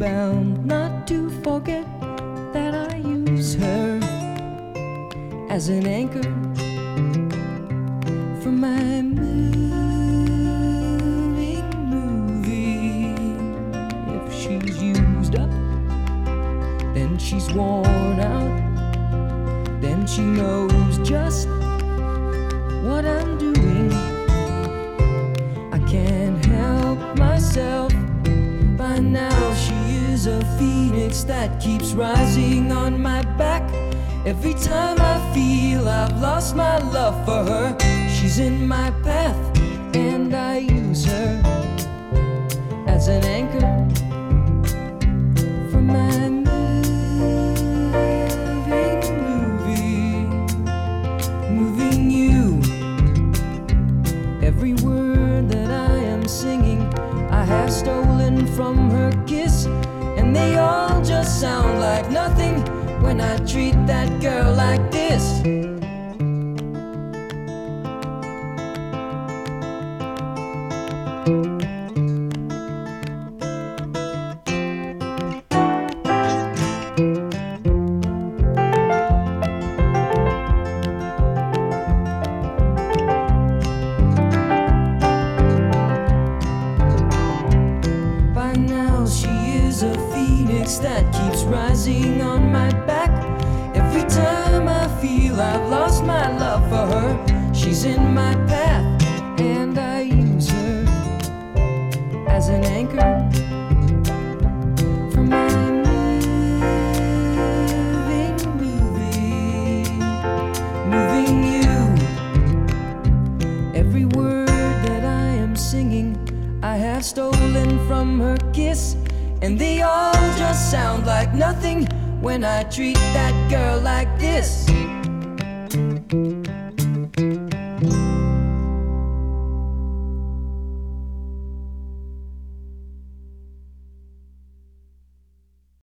bound not to forget that I use her as an anchor for my moving movie. If she's used up, then she's worn out, then she knows just what I'm doing. I can't help myself. By now she is a phoenix that keeps rising on my back. Every time I feel I've lost my love for her, she's in my path, and I use her as an anchor for my moving movie. Moving you. Every word that I am singing I have stolen from her kiss, and they all just sound like nothing when I treat that girl like this. By now she is a phoenix that keeps rising on my back. Every time I feel I've lost my love for her, she's in my path, and I use her as an anchor for my moving movie. Moving you. Every word that I am singing I have stolen from her kiss, and they all just sound like nothing when I treat that girl like this.